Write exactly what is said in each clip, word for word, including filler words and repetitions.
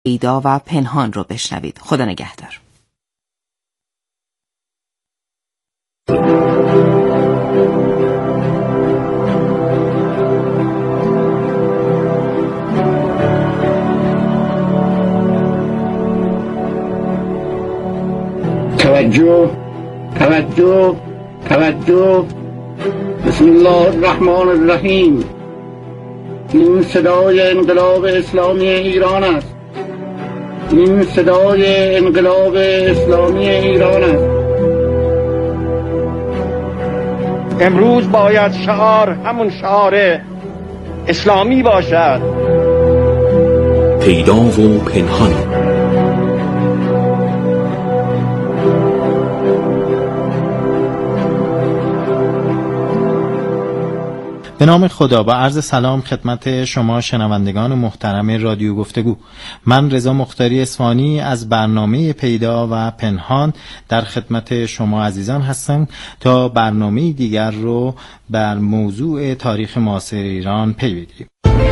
پیدا و پنهان رو بشنوید. خدا نگهدار. توجه توجه توجه بسم الله الرحمن الرحیم. این صدای انقلاب اسلامی ایران است. این صدای انقلاب اسلامی ایران است. امروز باید شعار همون شعار اسلامی باشد. پیدا و پنهان. به نام خدا، با عرض سلام خدمت شما شنوندگان محترم رادیو گفتگو. من رضا مختاری اصفهانی از برنامه پیدا و پنهان در خدمت شما عزیزان هستم تا برنامه دیگر رو بر موضوع تاریخ معاصر ایران پی بگیریم.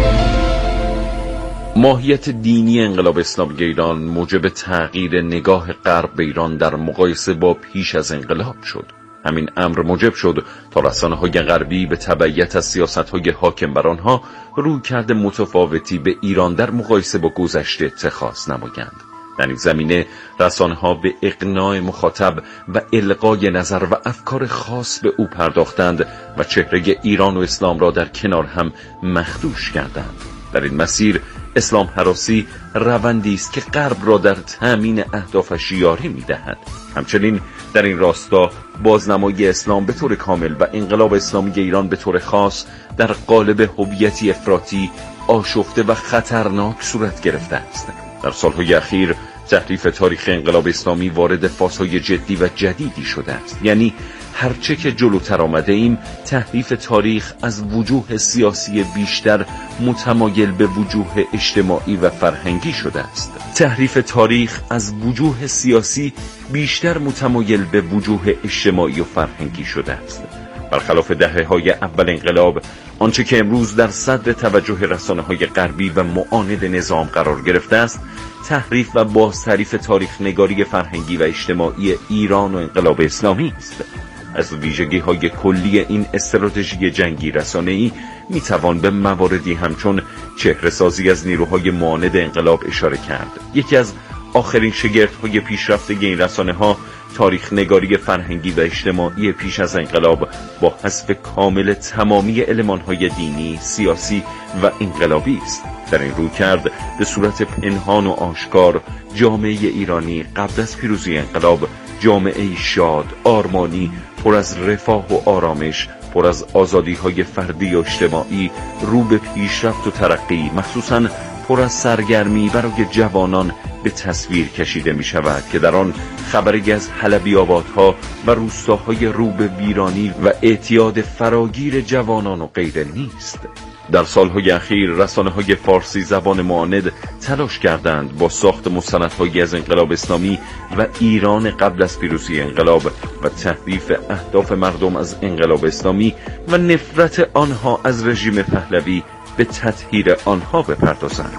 ماهیت دینی انقلاب اسلامی ایران موجب تغییر نگاه غرب به ایران در مقایسه با پیش از انقلاب شد. همین امر موجب شد تا رسانه‌های غربی به تبعیت از سیاست‌های حاکم بر آنها رویکرد متفاوتی به ایران در مقایسه با گذشته اتخاذ نمایند. در این زمینه رسانه‌ها به اقناع مخاطب و القای نظر و افکار خاص به او پرداختند و چهره ایران و اسلام را در کنار هم مخدوش کردند. در این مسیر اسلام هراسی روندی است که غرب را در تأمین اهدافش یاری می‌دهد. همچنین در این راستا بازنمایی اسلام به طور کامل و انقلاب اسلامی ایران به طور خاص در قالب هویتی افراطی آشفته و خطرناک صورت گرفته است. در سالهای اخیر تحریف تاریخ انقلاب اسلامی وارد فازهای جدی و جدیدی شده است. یعنی هرچه که جلوتر آمده ایم، تحریف تاریخ از وجوه سیاسی بیشتر متمایل به وجوه اجتماعی و فرهنگی شده است. تحریف تاریخ از وجوه سیاسی بیشتر متمایل به وجوه اجتماعی و فرهنگی شده است. برخلاف دهه‌های اول انقلاب، آنچه که امروز در صدر توجه رسانه‌های غربی و معاند نظام قرار گرفته است، تحریف و بازتعریف تاریخ نگاری فرهنگی و اجتماعی ایران و انقلاب اسلامی است. از ویژگی‌های کلی این استراتژی جنگی رسانه‌ای می‌توان به مواردی همچون چهره‌سازی از نیروهای معاند انقلاب اشاره کرد. یکی از آخرین شگفت‌های پیشرفته این رسانه‌ها تاریخ نگاری فرهنگی و اجتماعی پیش از انقلاب با حذف کامل تمامی المان‌های دینی، سیاسی و انقلابی است. در این رویکرد به صورت پنهان و آشکار جامعه ایرانی قبل از پیروزی انقلاب جامعه شاد، آرمانی، پر از رفاه و آرامش، پر از آزادی‌های فردی و اجتماعی، رو به پیشرفت و ترقی، مخصوصاً پر از سرگرمی برای جوانان به تصویر کشیده می شود که در آن خبری از حلبی آبادها و روستاهای رو به ویرانی و اعتیاد فراگیر جوانان و غیره نیست. در سالهای اخیر رسانه‌های فارسی زبان معاند تلاش کردند با ساخت مستندهایی از انقلاب اسلامی و ایران قبل از پیروزی انقلاب و تحریف اهداف مردم از انقلاب اسلامی و نفرت آنها از رژیم پهلوی به تطهیر آنها بپردازند.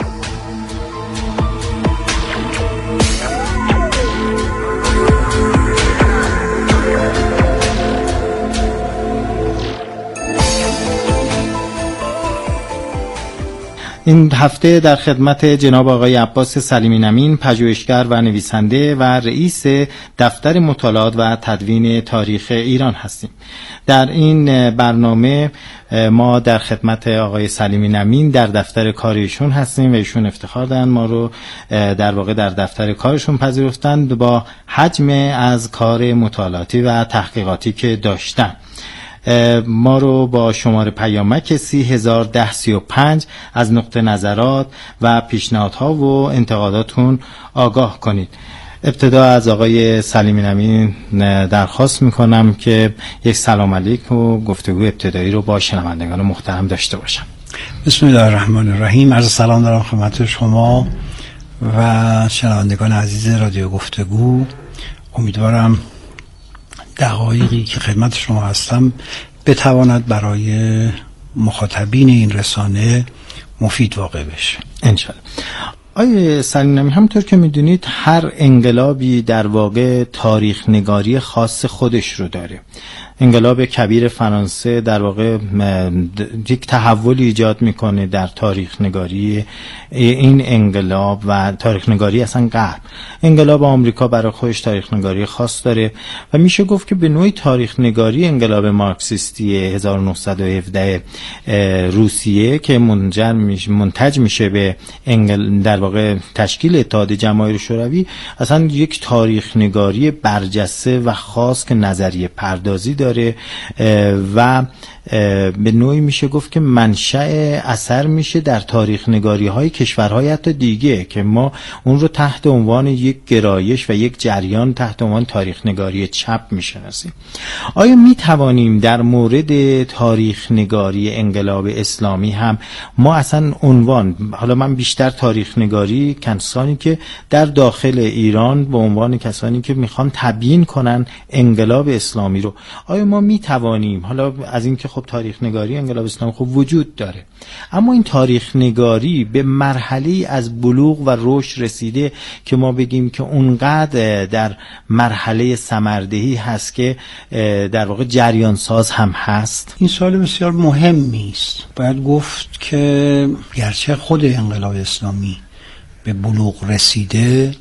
این هفته در خدمت جناب آقای عباس سلیمی نمین، پژوهشگر و نویسنده و رئیس دفتر مطالعات و تدوین تاریخ ایران هستیم. در این برنامه ما در خدمت آقای سلیمی نمین در دفتر کار ایشون هستیم و ایشون افتخار دارن ما رو در واقع در دفتر کارشون پذیرفتند با حجم از کار مطالعاتی و تحقیقاتی که داشتن. ما رو با شماره پیامک سی هزار ده سی و پنج از نقطه نظرات و پیشنهادها و انتقاداتون آگاه کنید. ابتدا از آقای سلیمی نمین درخواست میکنم که یک سلام علیک و گفتگو ابتدایی رو با شنوندگان محترم داشته باشم. بسم الله الرحمن الرحیم. عرض سلام دارم خدمت شما و شنوندگان عزیز رادیو گفتگو. امیدوارم دقایقی که خدمت شما هستم بتواند برای مخاطبین این رسانه مفید واقع بشه انشالله. آیه سلیمی، همونطور که میدونید هر انقلابی در واقع تاریخ نگاری خاص خودش رو داره. انقلاب کبیر فرانسه در واقع یک تحولی ایجاد میکنه در تاریخ نگاری این انقلاب و تاریخ نگاری اصلا غرب. انقلاب آمریکا برای خودش تاریخ نگاری خاص داره و میشه گفت که به نوعی تاریخ نگاری انقلاب مارکسیستی هزار و نهصد و هفده روسیه که منجر میشه منتج میشه به انقل... در واقع تشکیل اتحاد جماهیر شوروی، اصلا یک تاریخ نگاری برجسته و خاص که نظریه پردازی داره و به نوعی میشه گفت که منشأ اثر میشه در تاریخ نگاری های کشورهای حتی دیگه که ما اون رو تحت عنوان یک گرایش و یک جریان تحت عنوان تاریخ نگاری چپ میشناسیم. آیا میتوانیم در مورد تاریخ نگاری انقلاب اسلامی هم ما اصلا عنوان، حالا من بیشتر تاریخ نگاری کسانی که در داخل ایران به عنوان کسانی که میخوان تبیین کنن انقلاب اسلامی رو، آیا ما میتوانیم، حالا از این که خب تاریخ نگاری انقلاب اسلامی خب وجود داره، اما این تاریخ نگاری به مرحله از بلوغ و رشد رسیده که ما بگیم که اونقدر در مرحله ثمردهی هست که در واقع جریان ساز هم هست؟ این سوال بسیار مهمی است. باید گفت که گرچه خود انقلاب اسلامی به بلوغ رسیده،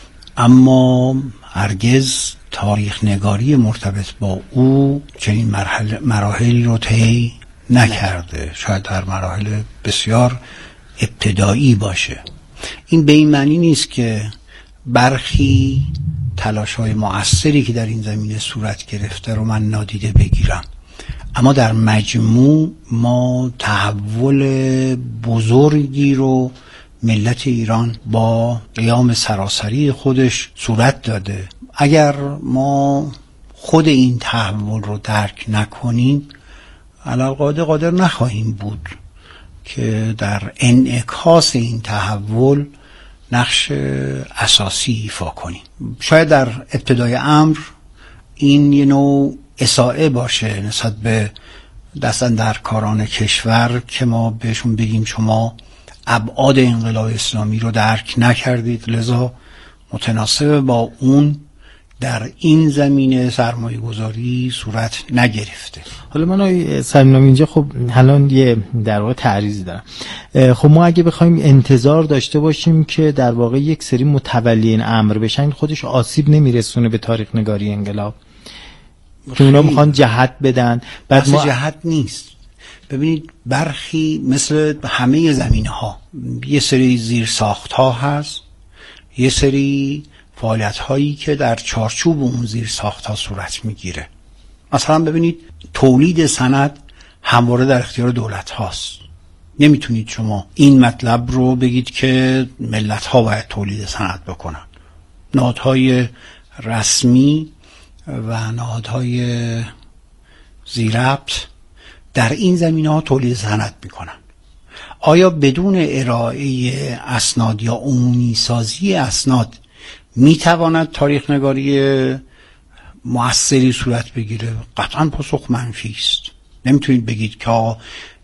اما هرگز تاریخ نگاری مرتبط با او چنین مرحله مراحلی رو طی نکرده، شاید در مراحل بسیار ابتدایی باشه. این به این معنی نیست که برخی تلاش‌های مؤثری که در این زمینه صورت گرفته رو من نادیده بگیرم، اما در مجموع ما تحول بزرگی رو ملت ایران با قیام سراسری خودش صورت داده. اگر ما خود این تحول رو درک نکنیم، علاوه قادر نخواهیم بود که در انعکاس این تحول نقش اساسی ایفا کنیم. شاید در ابتدای امر این یه نوع اساءه باشه نسبت به دستاندرکاران کشور که ما بهشون بگیم شما ابعاد انقلاب اسلامی رو درک نکردید، لذا متناسب با اون در این زمینه سرمایه گذاری صورت نگرفته. حالا من سرمایه اینجا خب الان یه در واقع تعریضی دارم. خب ما اگه بخوایم انتظار داشته باشیم که در واقع یک سری متولیین امر بشن، خودش آسیب نمیرسونه به تاریخ نگاری انقلاب که اونا میخوان جهت بدن؟ بعد ما جهت نیست. ببینید برخی مثل همه زمینه ها یه سری زیر ساخت ها هست، یه سری فعالیت هایی که در چارچوب اون زیر ساخت ها صورت میگیره. مثلا ببینید تولید سند همواره در اختیار دولت هاست. نمیتونید شما این مطلب رو بگید که ملت ها باید تولید سند بکنن. نهادهای رسمی و نهادهای زیرربط در این زمینه ها تولید سند میکنن. آیا بدون ارائه اسناد یا عمومی سازی اسناد میتواند تاریخ نگاری مؤثری صورت بگیره؟ قطعا پاسخ منفی است. نمیتونید بگید که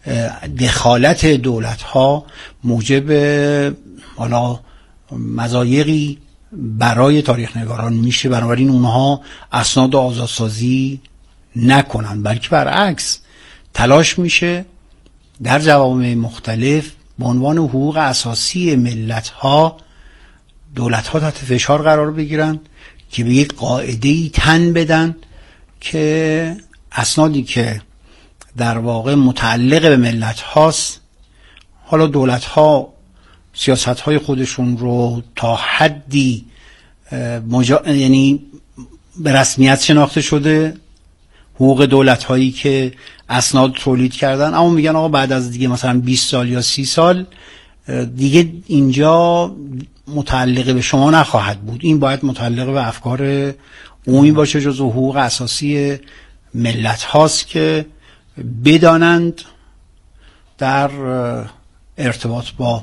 دخالت دولت ها موجب حالا مضایقی برای تاریخ نگاران میشه، بنابراین اونها اسناد آزادسازی نکنن، بلکه برعکس تلاش میشه در جوامع مختلف به عنوان حقوق اساسی ملت ها دولت ها تحت فشار قرار بگیرن که به یک قاعده‌ای تن بدن که اسنادی که در واقع متعلق به ملت هاست، حالا دولت ها سیاست های خودشون رو تا حدی مجا... یعنی به رسمیت شناخته شده حقوق دولت هایی که اسناد تولید کردن، اما میگن آقا بعد از دیگه مثلا بیست سال یا سی سال دیگه اینجا متعلق به شما نخواهد بود، این باید متعلق به افکار عمومی باشه، جزو حقوق اساسی ملت هاست که بدانند در ارتباط با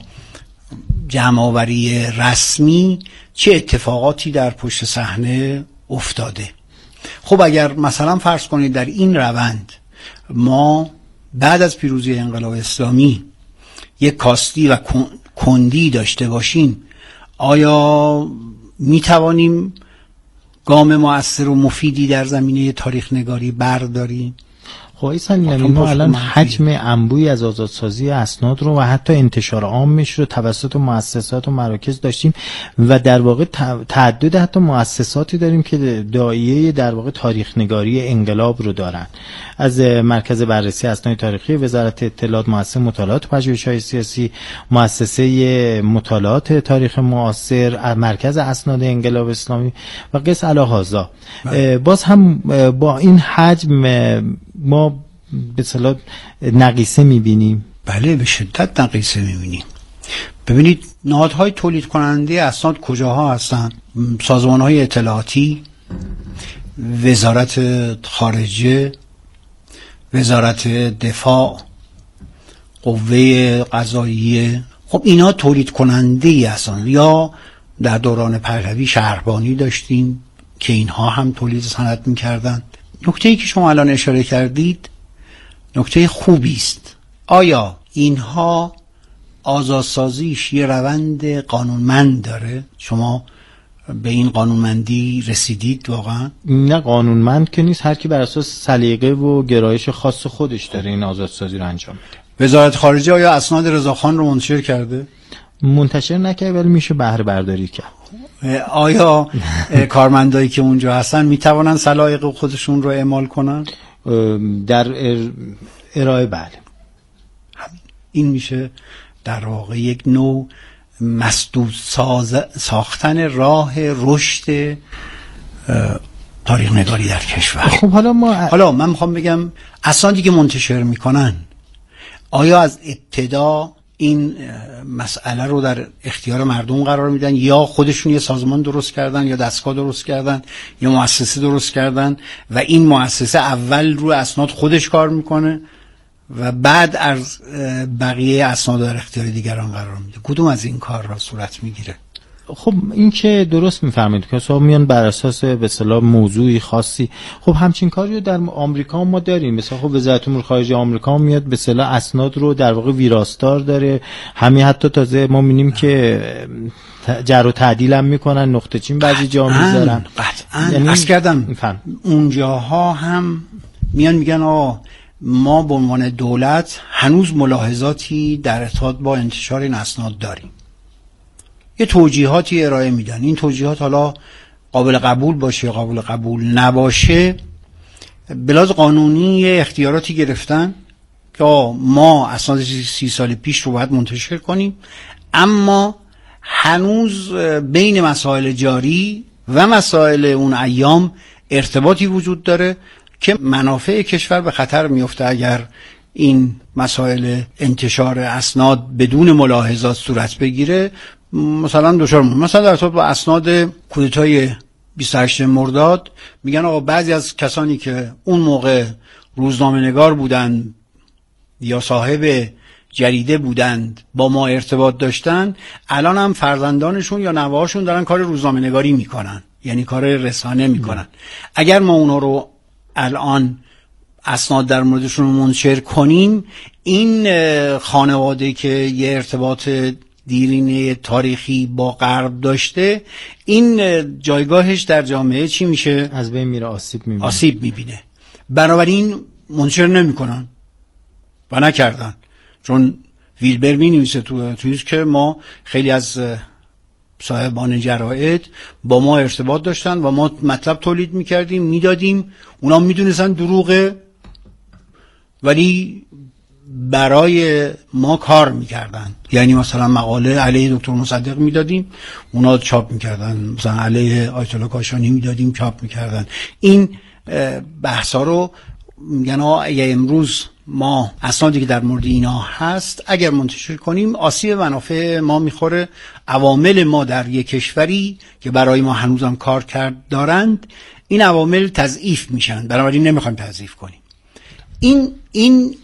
جمع‌آوری رسمی چه اتفاقاتی در پشت صحنه افتاده. خب اگر مثلا فرض کنید در این روند ما بعد از پیروزی انقلاب اسلامی یک کاستی و کندی داشته باشیم، آیا می توانیم گام مؤثر و مفیدی در زمینه تاریخ نگاری برداریم؟ خب این ما الان حجم انبوهی از آزادسازی اسناد رو و حتی انتشار عامش رو توسط مؤسسات و مراکز داشتیم و در واقع تعدد حتی مؤسساتی داریم که داعیه در واقع تاریخ نگاری انقلاب رو دارن، از مرکز بررسی اسناد تاریخی وزارت اطلاعات، مؤسسه مطالعات پژوهش‌های سیاسی، مؤسسه مطالعات تاریخ معاصر، مرکز اسناد انقلاب اسلامی و قس الهذا. باز هم با این حجم ما به اصطلاح نقیصه می‌بینیم. بله به شدت نقیصه می‌بینیم. ببینید نهادهای تولید کننده اسناد کجاها هستن؟ سازمان‌های اطلاعاتی، وزارت خارجه، وزارت دفاع، قوه قضاییه. خب اینا تولید کننده هستن. یا در دوران پهلوی شهربانی داشتیم که اینها هم تولید سند می‌کردند. نکته‌ای که شما الان اشاره کردید نکته خوبی است. آیا اینها آزادسازیش یه روند قانونمند داره؟ شما به این قانونمندی رسیدید واقعا؟ نه قانونمند که نیست، هر کی بر اساس سلیقه و گرایش خاص خودش داره این آزادسازی رو انجام میده. وزارت خارجه آیا اسناد رضاخان رو منتشر کرده؟ منتشر نکرده ولی میشه بهره برداری کرد. آیا کارمندایی که اونجا هستن میتوانن سلایق خودشون رو اعمال کنن؟ در ارائه بله. این میشه در واقع یک نوع مسدود ساز ساختن راه رشد تاریخ نگاری در کشور. خب حالا ما حالا من میخوام بگم اسنادی که منتشر میکنن آیا از ابتدا این مسئله رو در اختیار مردم قرار میدن یا خودشون یه سازمان درست کردن یا دستگاه درست کردن یا مؤسسه درست کردن و این مؤسسه اول رو اسناد خودش کار میکنه و بعد از بقیه اسناد در اختیار دیگران قرار میده؟ کدوم از این کار را صورت میگیره؟ خب این که درست میفرمایید که صاحب میان بر اساس به اصطلاح موضوعی خاصی. خب همچین کاری رو در آمریکا ما داریم. مثلا خب وزارت امور خارجه آمریکا میاد به اصطلاح اسناد رو در واقع ویراستار داره. همین حتی تازه ما می‌بینیم که جر و تعدیل هم میکنن، نقطه چین بعضی جا میذارن. قطعاً یعنی عرض کردم اونجاها هم میان میگن آه ما به عنوان دولت هنوز ملاحظاتی در ارتباط با انتشار این اسناد داریم. یه توجیهاتی ارائه میدن. این توجیهات حالا قابل قبول باشه یا قابل قبول نباشه، بلاز قانونی یه اختیاراتی گرفتن که ما اسناد سی سال پیش رو باید منتشر کنیم، اما هنوز بین مسائل جاری و مسائل اون ایام ارتباطی وجود داره که منافع کشور به خطر میفته اگر این مسائل انتشار اسناد بدون ملاحظات صورت بگیره. مثلا دچار مثلا در ارتباط با اسناد کودتای بیست و هشتم مرداد میگن آقا بعضی از کسانی که اون موقع روزنامه‌نگار بودند یا صاحب جریده بودند با ما ارتباط داشتن، الان هم فرزندانشون یا نوه‌هاشون دارن کار روزنامه‌نگاری میکنن، یعنی کار رسانه میکنن. اگر ما اونا رو الان اسناد در موردشون منتشر کنیم، این خانواده که یه ارتباط دیرینه تاریخی با غرب داشته، این جایگاهش در جامعه چی میشه؟ از بین میره، آسیب میبینه. آسیب میبینه. بنابراین منتشر نمیکنن و نکردن. چون ویلبر می نویسه تو توییش که ما خیلی از صاحبان جراید با ما ارتباط داشتن و ما مطلب تولید میکردیم میدادیم، اونا میدونستن دروغه ولی برای ما کار میکردن. یعنی مثلا مقاله علیه دکتر مصدق میدادیم، اونا چاپ میکردن. مثلا علیه آیت الله کاشانی میدادیم، چاپ میکردن. این بحثا رو میگن اگه امروز ما اسنادی که در مورد اینا هست اگر منتشر کنیم آسیب منافع ما میخوره، عوامل ما در یک کشوری که برای ما هنوزم کار کرد دارند این عوامل تضعیف میشن، بنابراین نمیخوایم تضعیف کنیم. این این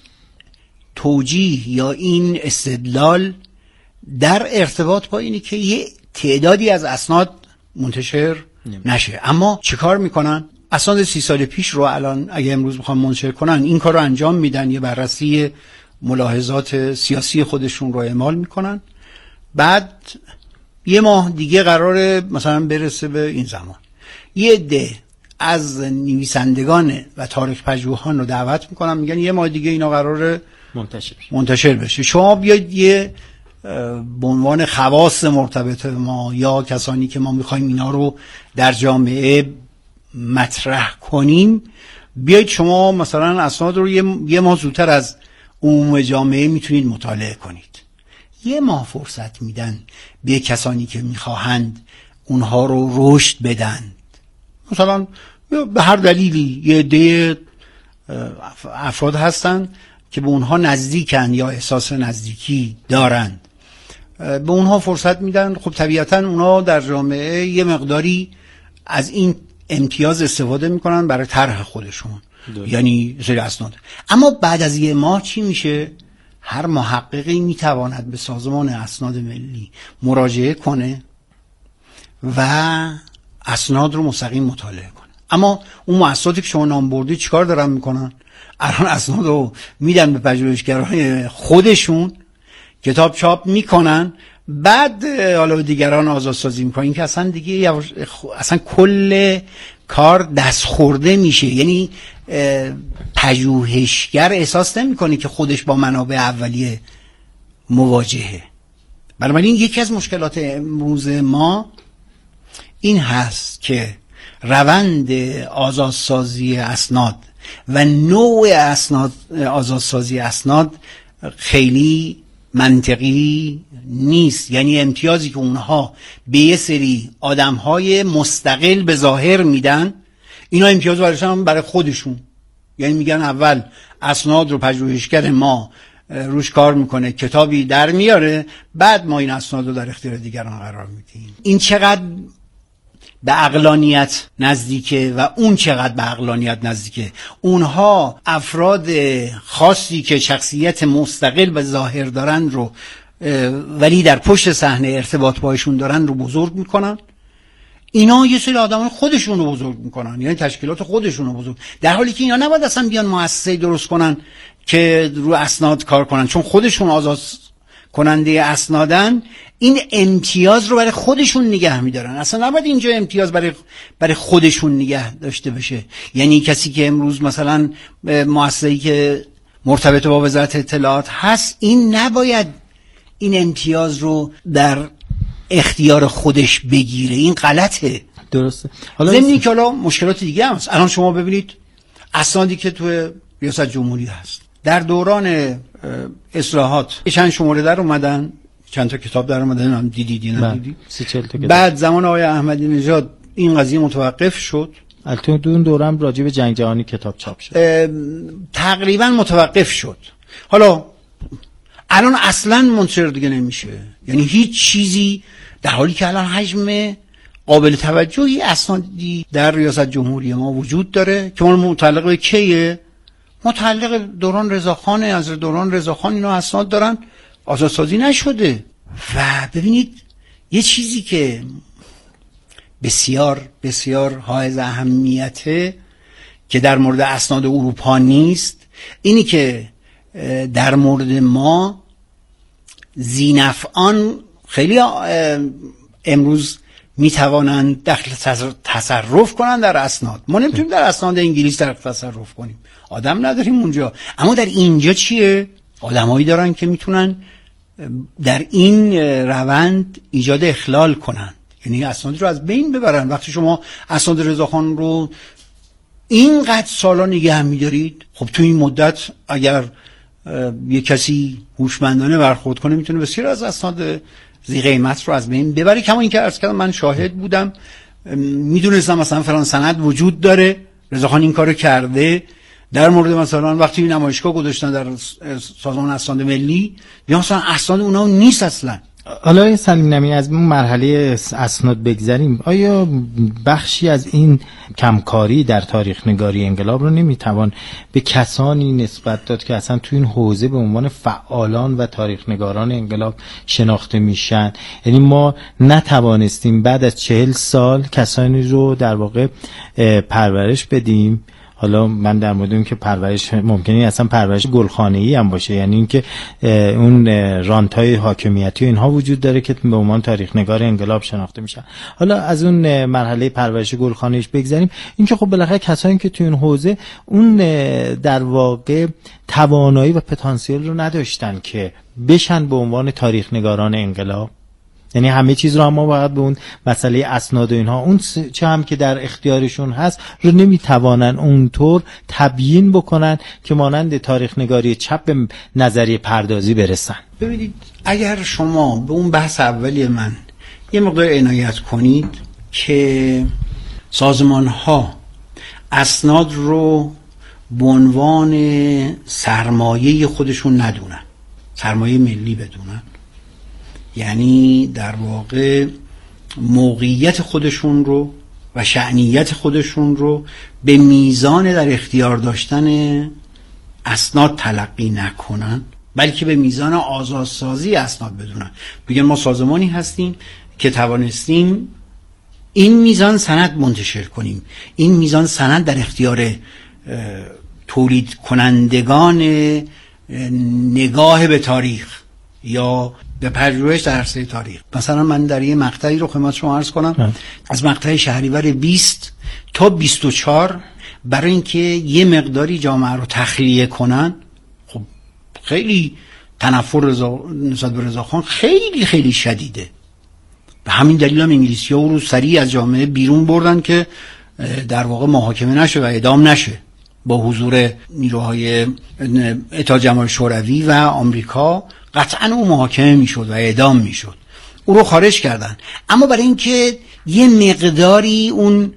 توجیه یا این استدلال در ارتباط با اینه که یه تعدادی از اسناد منتشر نشه. اما چه کار میکنن؟ اسناد سی سال پیش رو الان اگه امروز بخوام منتشر کنن این کار رو انجام میدن، یه بررسی ملاحظات سیاسی خودشون رو اعمال میکنن بعد یه ماه دیگه قراره مثلا برسه به این زمان. یه عده از نویسندگان و تاریخ پژوهان رو دعوت میکنن، میگن یه ماه دیگه اینا قراره منتشر منتشر بشه، شما بیاید یه به عنوان خواص مرتبط ما یا کسانی که ما میخوایم اینا رو در جامعه مطرح کنیم، بیایید شما مثلا اسناد رو یه, یه ماه زودتر از عموم جامعه میتونید مطالعه کنید. یه ماه فرصت میدن به کسانی که میخواهند اونها رو رشد بدن، مثلا به هر دلیلی یه عده افراد هستن که به اونها نزدیکن یا احساس نزدیکی دارند، به اونها فرصت میدن. خب طبیعتا اونها در جامعه یه مقداری از این امتیاز استفاده میکنن برای طرح خودشون، یعنی سری اسناد. اما بعد از یه ماه چی میشه؟ هر محققی میتواند به سازمان اسناد ملی مراجعه کنه و اسناد رو مستقیم مطالعه کنه. اما اون مؤسساتی که شما نام بردید چیکار دارن میکنن؟ الان اسناد رو میدن به پژوهشگرای خودشون، کتاب چاپ میکنن، بعد حالا دیگران آزادسازی میکنن. این که اصلا دیگه اصلا کل کار دست خورده میشه، یعنی پژوهشگر احساس نمیکنه که خودش با منابع اولیه مواجهه. بنابراین یکی از مشکلات امروز ما این هست که روند آزادسازی اسناد و نوع اسناد آزادسازی اسناد خیلی منطقی نیست. یعنی امتیازی که اونها به یه سری آدمهای مستقل به ظاهر میدن، اینا امتیاز برایشون برای خودشون، یعنی میگن اول اسناد رو پژوهشگر ما روش کار میکنه، کتابی در میاره، بعد ما این اسناد رو در اختیار دیگران قرار میدیم. این چقدر به عقلانیت نزدیکه و اون چقدر به عقلانیت نزدیکه. اونها افراد خاصی که شخصیت مستقل به ظاهر دارن رو ولی در پشت صحنه ارتباط باشون دارن رو بزرگ میکنن، اینا یه سری آدمان خودشون رو بزرگ میکنن، یعنی تشکیلات خودشون رو بزرگ، در حالی که اینا نباید اصلا بیان مؤسسه درست کنن که رو اسناد کار کنن، چون خودشون آزاد کننده اسنادن. این امتیاز رو برای خودشون نگه میدارن، اصلا نباید اینجا امتیاز برای برای خودشون نگه داشته بشه. یعنی کسی که امروز مثلا مؤسسه‌ای که مرتبط با وزارت اطلاعات هست، این نباید این امتیاز رو در اختیار خودش بگیره، این غلطه. درسته. حالا ضمن اینکه حالا مشکلات دیگه هم هست. الان شما ببینید اسنادی که تو ریاست جمهوری هست، در دوران اصلاحات چند شماره در اومدن، چند تا کتاب در اومدن، هم دیدی ندیدی؟ بعد زمان آقای احمدی نژاد این قضیه متوقف شد. البته اون دورم راجع به جنگ جهانی کتاب چاپ شد، تقریبا متوقف شد. حالا الان اصلا منتشر دیگه نمیشه، یعنی هیچ چیزی، در حالی که الان حجم قابل توجهی اسنادی در ریاست جمهوری ما وجود داره که اون متعلق به کیه؟ متعلق دوران رضاخان. از دوران رضاخان اینا اسناد دارن، آزادسازی نشده. و ببینید یه چیزی که بسیار بسیار حائز اهمیته که در مورد اسناد اروپا نیست، اینی که در مورد ما ذی‌نفعان خیلی امروز میتوانند دخل تصرف کنن در اسناد. ما نمیتونیم در اسناد انگلیس در تصرف کنیم، آدم نداریم اونجا. اما در اینجا چیه؟ آدمایی دارن که میتونن در این روند ایجاد اخلال کنن، یعنی اسناد رو از بین ببرن. وقتی شما اسناد رضاخان رو اینقدر سالا نگه میدارید، خب تو این مدت اگر یه کسی هوشمندانه برخورد کنه میتونه بسیار از اسناد ذی قیمت رو از بین ببره. کما اینکه عرض کردم من شاهد بودم، میدونستم مثلا فلان سند وجود داره، رضاخان این کارو کرده. در مورد مثلا وقتی نمایشگاه گذاشتن در سازمان اسناد ملی، یا مثلا اسناد اونها نیست اصلا. حالا این سلیم نمی از اون مرحله اسناد بگذریم، آیا بخشی از این کمکاری در تاریخ نگاری انقلاب رو نمیتوان به کسانی نسبت داد که اصلا تو این حوزه به عنوان فعالان و تاریخ نگاران انقلاب شناخته میشن؟ یعنی ما نتوانستیم بعد از چهل سال کسانی رو در واقع پرورش بدیم، حالا من در مورد اون که پرورش ممکنه اصلا پرورش گلخانه‌ای هم باشه، یعنی اینکه اون رانت‌های حاکمیتی و اینها وجود داره که به عنوان تاریخ نگار انقلاب شناخته میشن. حالا از اون مرحله پرورش گلخانه‌ایش بگذریم، اینکه خب بالاخره کسایی که تو این حوزه اون در واقع توانایی و پتانسیل رو نداشتن که بشن به عنوان تاریخ نگاران انقلاب. یعنی همه چیز رو ما باید به اون مسئله اسناد و اینها، اون چه هم که در اختیارشون هست رو نمیتوانن اونطور تبیین بکنن که مانند تاریخ نگاری چپ به نظریه پردازی برسن. ببینید اگر شما به اون بحث اولی من یه مقدار عنایت کنید که سازمان ها اسناد رو به عنوان سرمایه خودشون ندونن، سرمایه ملی بدونن، یعنی در واقع موقعیت خودشون رو و شأنیت خودشون رو به میزان در اختیار داشتن اسناد تلقی نکنن، بلکه به میزان آزادسازی اسناد بدونن. بگن ما سازمانی هستیم که توانستیم این میزان سند منتشر کنیم، این میزان سند در اختیار تولید کنندگان نگاه به تاریخ یا به پژوهش در عرصه تاریخ. مثلا من در یه مقطعی رو خدمت شما عرض کنم اه. از مقطع شهریور بیست تا بیست و چهار برای اینکه یه مقداری جامعه رو تخلیه کنن، خب خیلی تنفر رضا نسبت به رضاخان خیلی خیلی شدیده. به همین دلیل هم انگلیسی‌ها او رو سریع از جامعه بیرون بردن که در واقع محاکمه نشه و اعدام نشه. با حضور نیروهای اتحاد جماهیر شوروی و آمریکا قطعا او محاکمه میشد و اعدام میشد. او رو خارج کردن، اما برای اینکه یه مقداری اون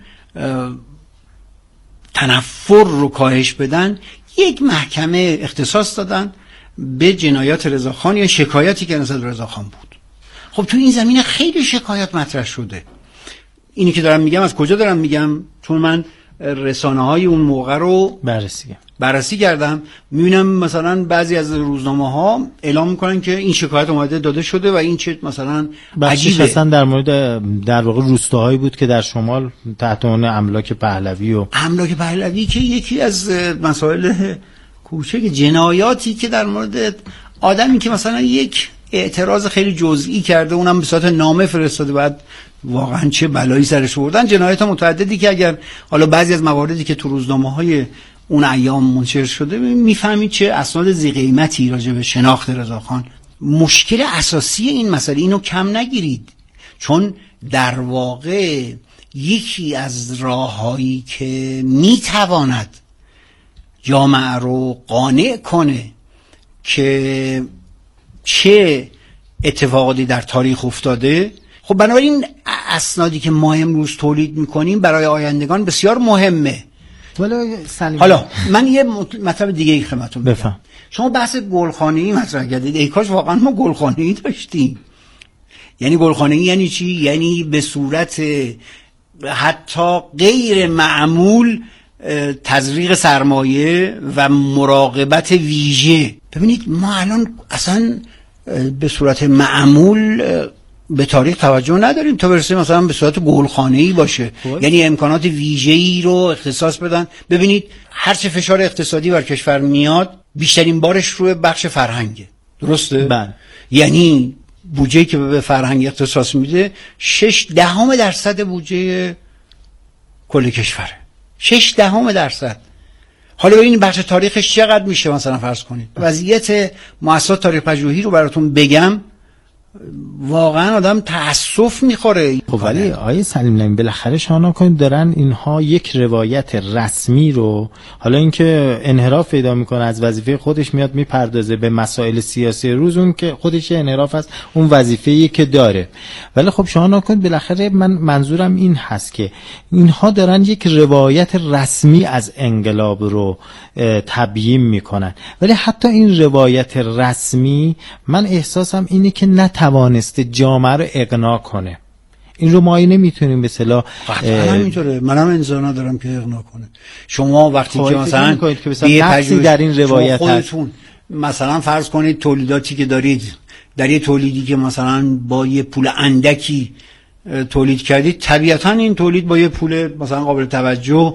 تنفر رو کاهش بدن یک محکمه اختصاص دادن به جنایات رضاخان یا شکایتی که نسبت به رضاخان بود. خب تو این زمینه خیلی شکایت مطرح شده. اینی که دارم میگم از کجا دارم میگم؟ چون من رسانه های اون موقع رو بررسی بررسی کردم، میبینم مثلا بعضی از روزنامه ها اعلام میکنن که این شکایت اومده داده شده و این چه مثلا عجیبه. اصلا در مورد در واقع روستاهایی بود که در شمال تحت عنوان املاک پهلوی و املاک پهلوی که یکی از مسائل کوچک جنایاتی که در مورد آدمی که مثلا یک اعتراض خیلی جزئی کرده اونم به صورت نامه فرستاده، بعد واقعا چه بلایی سرش آوردن. جنایات متعددی که اگر حالا بعضی از مواردی که تو روزنامه‌های اون ایام منتشر شده میفهمید چه اسناد ذی قیمتی راجع به شناخت رضاخان. مشکل اساسی این مسئله اینو کم نگیرید، چون در واقع یکی از راههایی که میتواند جامعه رو قانع کنه که چه اتفاقاتی در تاریخ افتاده، خب بنابراین اسنادی که ما امروز تولید میکنیم برای آیندگان بسیار مهمه. حالا من یه مطلب دیگه ای خدمتتون بگم. شما بحث گلخانه‌ای مطرح کردید. ای کاش واقعا ما گلخانه‌ای داشتیم. یعنی گلخانه‌ای یعنی چی؟ یعنی به صورت حتی غیر معمول تزریق سرمایه و مراقبت ویژه. ببینید ما الان اصلا به صورت معمول به تاریخ توجه نداریم تا برسه مثلا به صورت گلخانه‌ای باشه. یعنی امکانات ویژه‌ای رو اختصاص بدن. ببینید هر چه فشار اقتصادی بر کشور میاد بیشترین بارش روی بخش فرهنگه. درسته؟ بله. یعنی بودجه‌ای که به فرهنگ اختصاص میده شش دهم درصد بودجه کل کشوره. شش دهم درصد. حالا ببینید بخش تاریخش چقدر میشه. مثلا فرض کنید وضعیت مؤسسات تاریخ پژوهی رو براتون بگم، واقعا آدم تأسف میخوره. خب ولی آیه سلیم نمی بالاخره شانا کنید دارن اینها یک روایت رسمی رو، حالا اینکه انحراف پیدا میکنه از وظیفه خودش میاد میپردازه به مسائل سیاسی روز، اون که خودش انحراف است، اون وظیفه‌ای که داره. ولی خب شانا کنید بالاخره من منظورم این هست که اینها دارن یک روایت رسمی از انقلاب رو تبیین میکنن، ولی حتی این روایت رسمی من احساسم اینه که نتوانسته جامعه رو اقناع کنه. این رو ما نمیتونیم به اصطلاح قطعا همینطوره. منم انتظار ندارم که اقناع کنه. شما وقتی که مثلا یه نقصی در این روایت خودتون مثلا فرض کنید تولیداتی که دارید در یه تولیدی که مثلا با یه پول اندکی تولید کردید، طبیعتا این تولید با یه پول مثلا قابل توجه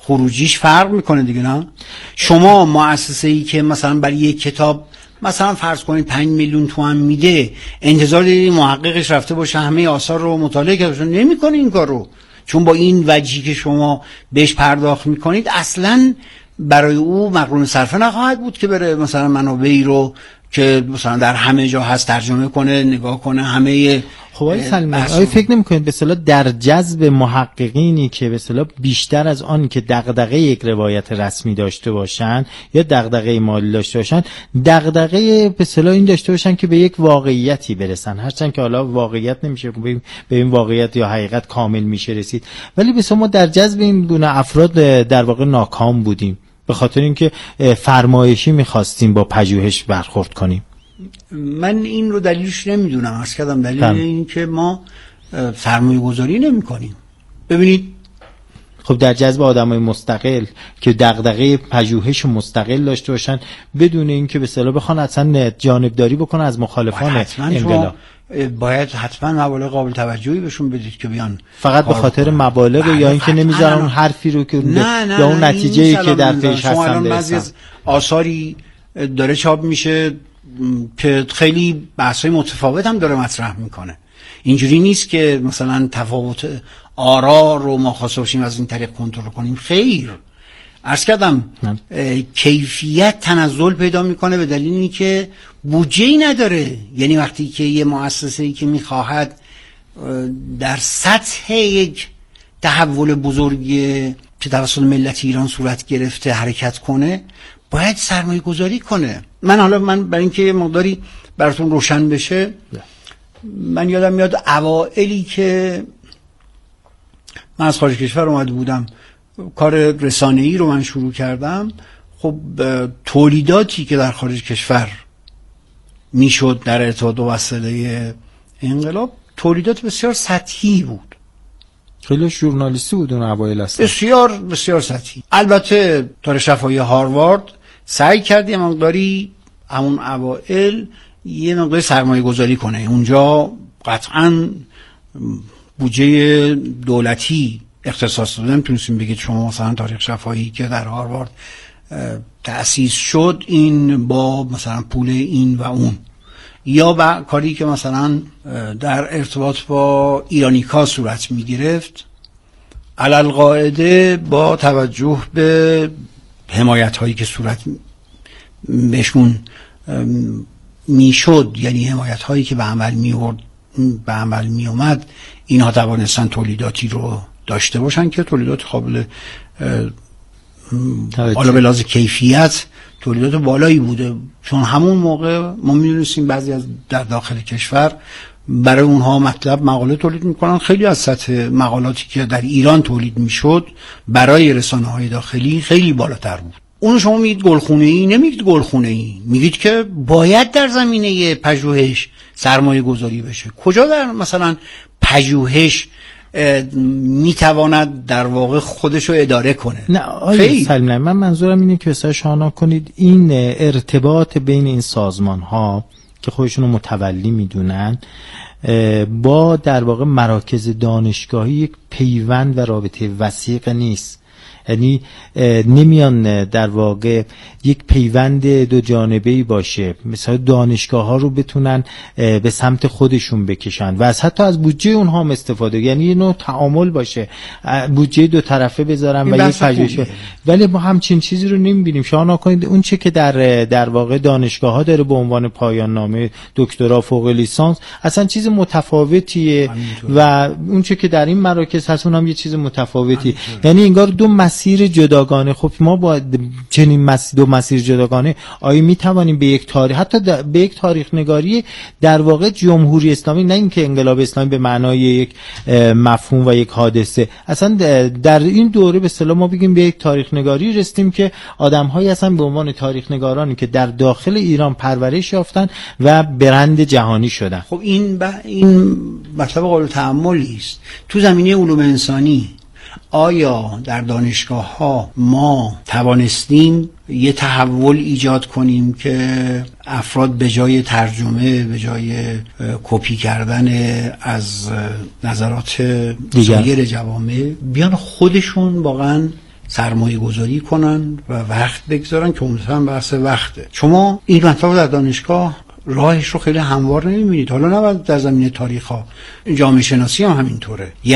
خروجیش فرق میکنه دیگه. نه شما مؤسسه‌ای که مثلا برای یک کتاب مثلا فرض کنید پنج میلیون تومان میده، انتظار دارید محققش رفته باشه همه آثار رو مطالعه کرده باشه، نمیکنه این کارو، چون با این وجهی که شما بهش پرداخت میکنید اصلا برای او مقرون صرفه نخواهد بود که بره مثلا منابعی رو که مثلا در همه جا هست ترجمه کنه، نگاه کنه. همه خب آقای سلیمی، آیا فکر نمی‌کنید به اصطلاح در جذب محققینی که به اصطلاح بیشتر از آن که دغدغه یک روایت رسمی داشته باشن یا دغدغه مالی داشته باشن، دغدغه به اصطلاح این داشته باشن که به یک واقعیتی برسن، هرچند که حالا واقعیت نمیشه به این واقعیت یا حقیقت کامل میشه رسید، ولی به ما در جذب این گونه افراد در واقع ناکام بودیم به خاطر اینکه فرمایشی می‌خواستیم با پژوهش برخورد کنیم. من این رو دلیلش نمیدونم، عرض کردم دلیل این که ما سرمایه گذاری نمی کنیم. ببینید خب در جذب آدمای مستقل که دغدغه پژوهش مستقل داشته باشن بدون اینکه به اصطلاح بخوان اصلا جانبداری بکنن از مخالفان انقلاب، باید حتما مبالغ قابل توجهی بهشون بدید که بیان فقط به خاطر مبالغ یا اینکه نمیذارن اون حرفی رو که نه نه یا اون نتیجه‌ای که در پیش هستن برسن. آثاری داره چاپ میشه که خیلی بحث‌های متفاوت هم داره مطرح میکنه. اینجوری نیست که مثلا تفاوت آرا رو ما خواسته باشیم از این طریق کنترل کنیم. خیر، عرض کردم کیفیت تنزل پیدا میکنه به دلیل اینکه بودجه‌ای نداره. یعنی وقتی که یه مؤسسه‌ای که میخواهد در سطح یک تحول بزرگی که توسط ملت ایران صورت گرفته حرکت کنه، باید سرمایه گذاری کنه. من حالا من برای اینکه یه مقداری براتون روشن بشه، من یادم میاد اوائلی که من از خارج کشور اومده بودم کار رسانه‌ای رو من شروع کردم، خب تولیداتی که در خارج کشور میشد در ارتباط با وسیله انقلاب تولیدات بسیار سطحی بود، خیلی ژورنالیستی بود اون اوایل اصلا، بسیار بسیار سطحی. البته دار شفاهی هاروارد سعی کرد یه مقداری همون اوائل یه مقداری سرمایه گذاری کنه. اونجا قطعاً بودجه دولتی اختصاص داده. نمیتونستیم بگید شما مثلا تاریخ شفاهی که در هاروارد تأسیس شد این با مثلا پول این و اون، یا با کاری که مثلا در ارتباط با ایرانیکا صورت میگرفت علالقاعده با توجه به حمایت هایی که صورت بهشون میشد، یعنی حمایت هایی که به عمل میورد به عمل می اومد، اینها توانستن تولیداتی رو داشته باشن که تولیدات قابل بالا به لحاظ کیفیت تولیدات بالایی بوده. چون همون موقع ما می‌دونستیم بعضی از در داخل کشور برای اونها مطلب مقاله تولید میکنن، خیلی از سطح مقالاتی که در ایران تولید میشد برای رسانه‌های داخلی خیلی بالاتر بود. اون شما میگید گلخونه‌ای، نمیگید گلخونه‌ای، میگید که باید در زمینه پژوهش سرمایه گذاری بشه. کجا در مثلا پژوهش میتواند در واقع خودش رو اداره کنه؟ نه آقای سلیمی، من منظورم اینه که مثلا شانا کنید این ارتباط بین این سازمان ها که خودشون رو متولی میدونن با در واقع مراکز دانشگاهی یک پیوند و رابطه وثیق نیست. یعنی نمیان در واقع یک پیوند دو جانبه‌ای باشه، مثلا دانشگاه ها رو بتونن به سمت خودشون بکشن و از حتی از بودجه اونها هم استفاده، یعنی یه نوع تعامل باشه، بودجه دو طرفه بذارن و یک پژوهش، ولی ما همچین چیزی رو نمیبینیم. شما نکنید اون چه که در در واقع دانشگاه ها داره به عنوان پایان نامه دکترا فوق لیسانس اصلا چیز متفاوتیه و اون چه که در این مراکز هست اونم یه چیز متفاوتی، یعنی انگار دو مسیر جداگانه. خب ما با چنین مسیر دو مسیر جداگانه آیا می توانیم به یک تاریخ حتی به یک تاریخ نگاری در واقع جمهوری اسلامی، نه اینکه انقلاب اسلامی به معنای یک مفهوم و یک حادثه، اصلا در این دوره به اصطلاح ما بگیم به یک تاریخ نگاری رسیدیم که آدم‌هایی اصلا به عنوان تاریخ نگارانی که در داخل ایران پرورش یافتن و برند جهانی شدن. خب این ب... این مطلب قابل تأملی است. تو زمینه علوم انسانی آیا در دانشگاه ها ما توانستیم یه تحول ایجاد کنیم که افراد به جای ترجمه، به جای کپی کردن از نظرات دیگر جوامع بیان خودشون واقعا سرمایه گذاری کنن و وقت بگذارن که عمدتاً بحث وقته. شما این مطلب در دانشگاه راهش رو خیلی هموار نمیبینید. حالا نه در زمینه تاریخ ها، جامعه شناسی هم همینطوره.